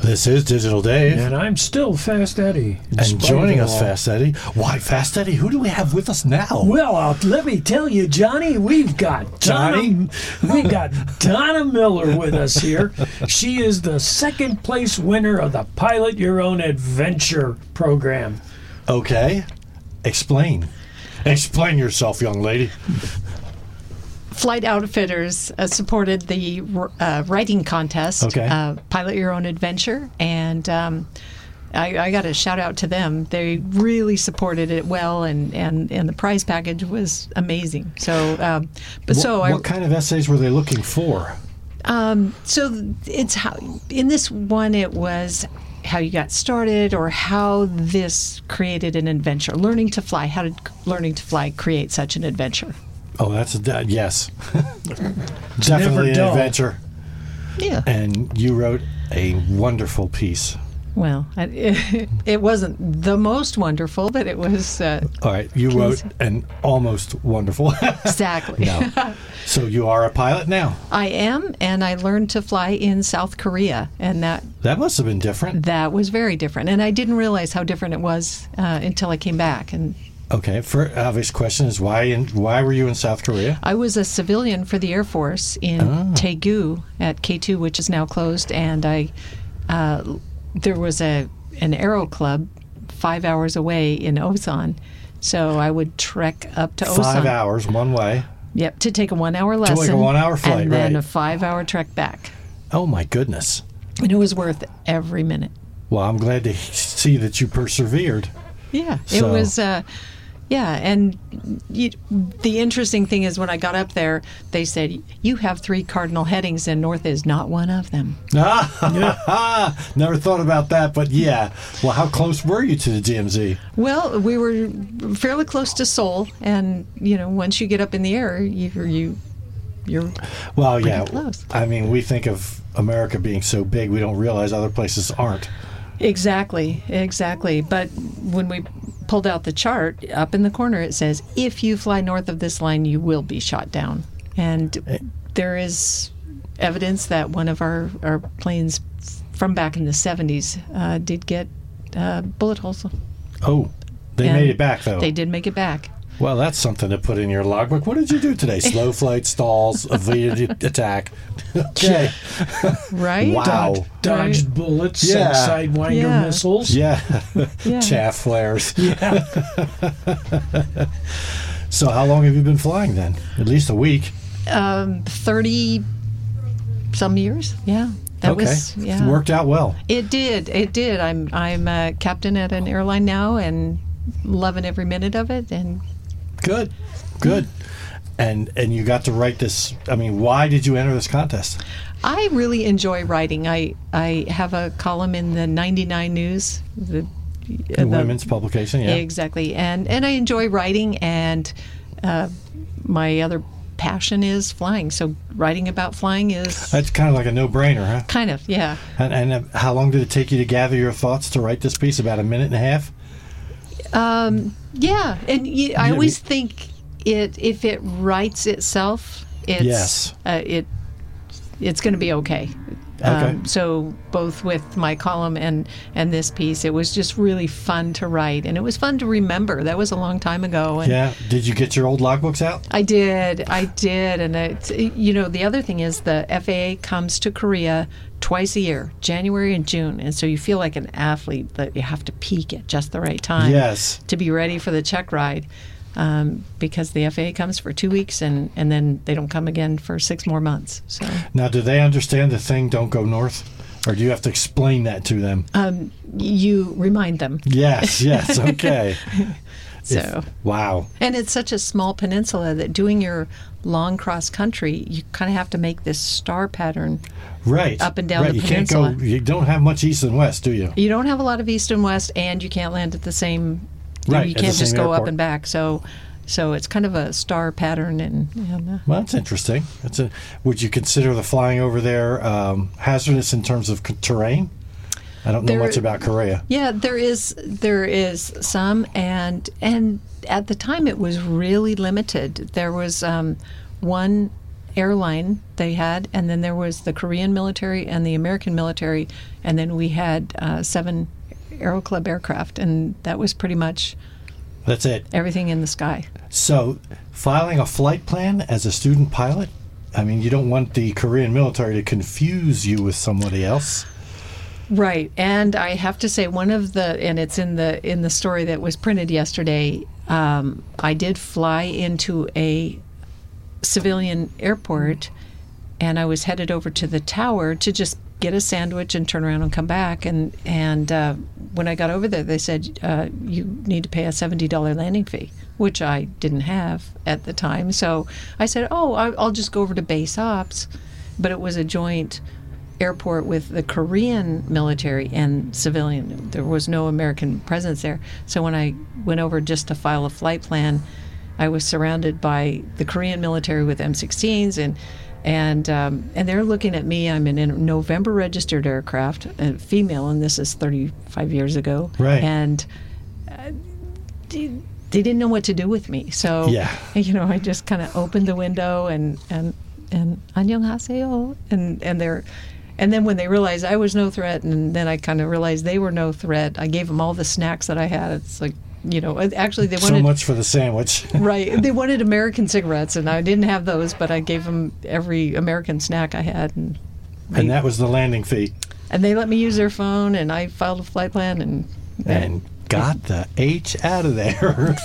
This is Digital Dave. And I'm still Fast Eddie. And joining us, Fast Eddie. Why, Fast Eddie, who do we have with us now? Well, let me tell you, Johnny, we've got Donna Miller with us here. She is the second place winner of the Pilot Your Own Adventure program. Okay. Explain. Explain yourself, young lady. Flight Outfitters supported the writing contest, Pilot Your Own Adventure, and I got a shout out to them. They really supported it well, and the prize package was amazing. So, what kind of essays were they looking for? So it's how in this one it was how you got started or how this created an adventure. Learning to fly. How did learning to fly create such an adventure? Oh, yes. Definitely an adventure. Yeah. And you wrote a wonderful piece. Well, it wasn't the most wonderful, but it was... All right, you wrote an almost wonderful. Exactly. No. So you are a pilot now? I am, and I learned to fly in South Korea, and that must have been different. That was very different, and I didn't realize how different it was until I came back. And okay, first obvious question is why were you in South Korea? I was a civilian for the Air Force in Daegu at K2, which is now closed, and there was an aero club 5 hours away in Osan, so I would trek up to Osan. 5 hours one way. Yep, to take a 1 hour lesson. To like a 1 hour flight, and then right. a 5 hour trek back. Oh my goodness. And it was worth every minute. Well, I'm glad to see that you persevered. Yeah, it was... and the interesting thing is when I got up there, they said, you have 3 cardinal headings and north is not one of them. Never thought about that, but yeah. Well, how close were you to the DMZ? Well, we were fairly close to Seoul, and, once you get up in the air, you're well, pretty yeah. close. I mean, we think of America being so big, we don't realize other places aren't. Exactly. But when we pulled out the chart, up in the corner it says, if you fly north of this line, you will be shot down. And there is evidence that one of our planes from back in the 70s did get bullet holes. Oh, they made it back, though. They did make it back. Well, that's something to put in your logbook. What did you do today? Slow flight, stalls, evaded attack. Okay. Right? Wow. Dodged bullets, and Sidewinder missiles. Yeah. Chaff flares. Yeah. So how long have you been flying then? At least a week. 30-some years. Yeah. That was It worked out well. It did. I'm a captain at an airline now and loving every minute of it. And Good. And you got to write this. I mean, why did you enter this contest? I really enjoy writing. I have a column in the 99 News, the women's publication, yeah. Exactly. And I enjoy writing, and my other passion is flying. So writing about flying is... That's kind of like a no-brainer, huh? Kind of, yeah. And how long did it take you to gather your thoughts to write this piece? About a minute and a half? Yeah, and I always think if it writes itself, it's going to be okay. So both with my column and this piece, it was just really fun to write, and it was fun to remember. That was a long time ago. And Did you get your old logbooks out? I did, and the other thing is the FAA comes to Korea twice a year, January and June, and so you feel like an athlete that you have to peak at just the right time to be ready for the check ride, because the FAA comes for 2 weeks and then they don't come again for 6 more months. So now, do they understand the thing don't go north, or do you have to explain that to them? You remind them. Yes, okay. Wow. And it's such a small peninsula that doing your long cross country, you kind of have to make this star pattern up and down the peninsula. You don't have much east and west, do you? You don't have a lot of east and west, and you can't land at the same... Right, you can't just go up and back. So it's kind of a star pattern. Well, that's interesting. Would you consider the flying over there hazardous in terms of terrain? I don't know much about Korea. Yeah, there is some, and at the time it was really limited. There was one airline they had, and then there was the Korean military and the American military, and then we had 7 Aero Club aircraft, and that was pretty much that's it. Everything in the sky. So, filing a flight plan as a student pilot, I mean, you don't want the Korean military to confuse you with somebody else. Right, and I have to say, and it's in the story that was printed yesterday. I did fly into a civilian airport, and I was headed over to the tower to just get a sandwich and turn around and come back. And when I got over there, they said, you need to pay a $70 landing fee, which I didn't have at the time. So I said, I'll just go over to base ops. But it was a joint airport with the Korean military and civilian. There was no American presence there. So when I went over just to file a flight plan, I was surrounded by the Korean military with M16s, and they're looking at me. I'm in a November registered aircraft, a female, and this is 35 years ago. Right. And they didn't know what to do with me. So, I just kind of opened the window and 안녕하세요, and then when they realized I was no threat, and then I kind of realized they were no threat, I gave them all the snacks that I had. It's like, actually they wanted... So much for the sandwich. Right. They wanted American cigarettes, and I didn't have those, but I gave them every American snack I had. And that was the landing fee. And they let me use their phone, and I filed a flight plan, and got the H out of there.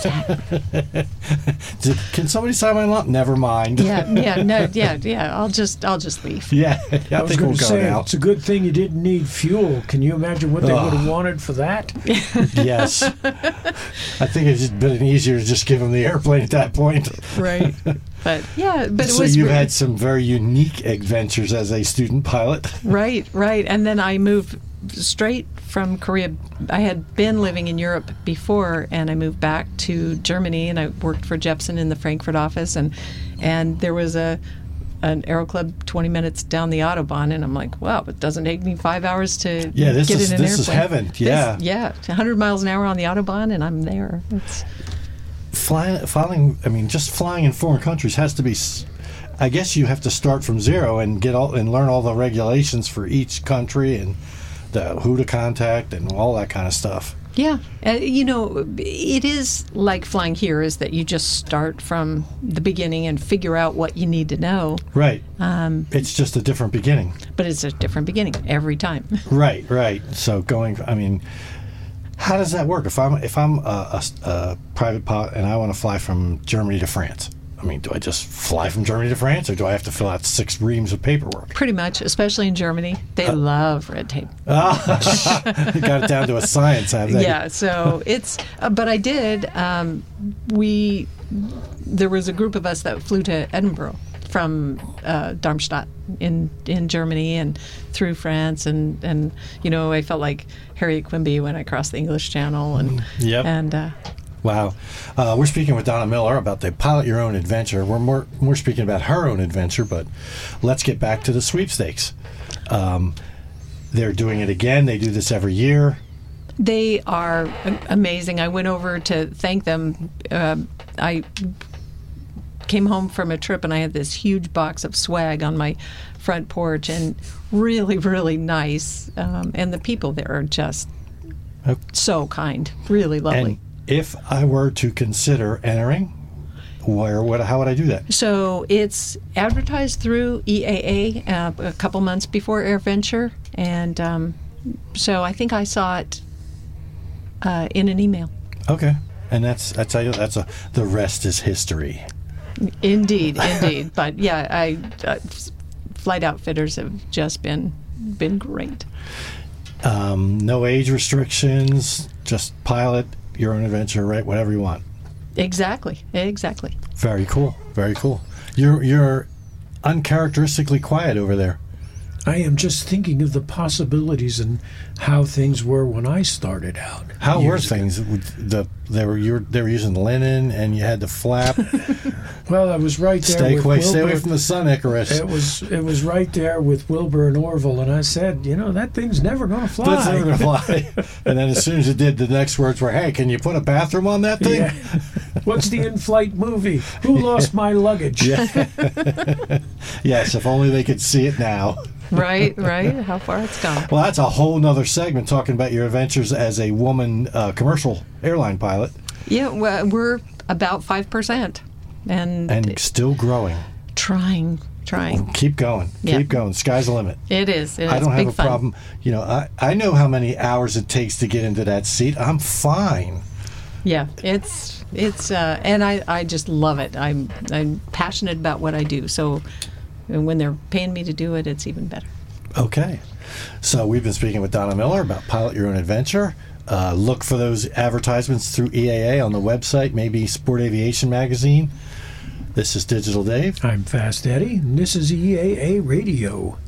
Can somebody sign my lump? Never mind. I'll just leave. Yeah, I was going to say, it's a good thing you didn't need fuel. Can you imagine what they would have wanted for that? Yes. I think it's just been easier to just give them the airplane at that point. Right. But it so was... So you've had some very unique adventures as a student pilot. Right. And then I moved straight from Korea. I had been living in Europe before, and I moved back to Germany, and I worked for Jepsen in the Frankfurt office, and there was an Aero Club 20 minutes down the Autobahn, and I'm like, wow, it doesn't take me 5 hours to get in an airplane. This is heaven. Yeah. 100 miles an hour on the Autobahn, and I'm there. Just flying in foreign countries has to be... I guess you have to start from zero and learn all the regulations for each country and who to contact and all that kind of stuff. Yeah. It is like flying here, is that you just start from the beginning and figure out what you need to know. Right. It's just a different beginning. But it's a different beginning every time. Right. So how does that work? If I'm a private pilot and I want to fly from Germany to France, do I just fly from Germany to France, or do I have to fill out 6 reams of paperwork? Pretty much, especially in Germany. They love red tape. You got it down to a science, have they? Yeah, so it's... but I did. There was a group of us that flew to Edinburgh from Darmstadt in Germany and through France, and I felt like Harriet Quimby when I crossed the English Channel. And wow. We're speaking with Donna Miller about the Pilot Your Own Adventure. We're more speaking about her own adventure, but let's get back to the sweepstakes. They're doing it again. They do this every year. They are amazing. I went over to thank them. I came home from a trip, and I had this huge box of swag on my front porch, and really, really nice. And the people there are just so kind, really lovely. And if I were to consider entering, how would I do that? So it's advertised through EAA a couple months before AirVenture, and so I think I saw it in an email. Okay, and the rest is history. Indeed. But Flight Outfitters have just been great. No age restrictions, just pilot your own adventure, right? Whatever you want. Exactly. Very cool. You're uncharacteristically quiet over there. I am just thinking of the possibilities and how things were when I started out. How were things? They were using linen, and you had to flap. Well, I was right there. Stay with away, Wilbur. stay away from the sun, Icarus. It was right there with Wilbur and Orville, and I said, that thing's never going to fly. That's never going to fly. And then as soon as it did, the next words were, "Hey, can you put a bathroom on that thing?" Yeah. What's the in-flight movie? Who lost my luggage? Yeah. Yes, if only they could see it now. Right. How far it's gone. Well, that's a whole nother segment talking about your adventures as a woman commercial airline pilot. Yeah, well, we're about 5%. And still growing. Trying. Keep going. Yeah. Keep going. Sky's the limit. It is. I don't have big a fun. problem. I know how many hours it takes to get into that seat. I'm fine. Yeah, it's and I just love it. I'm passionate about what I do. So when they're paying me to do it, it's even better. Okay. So we've been speaking with Donna Miller about Pilot Your Own Adventure. Look for those advertisements through EAA on the website, maybe Sport Aviation Magazine. This is Digital Dave. I'm Fast Eddie, and this is EAA Radio.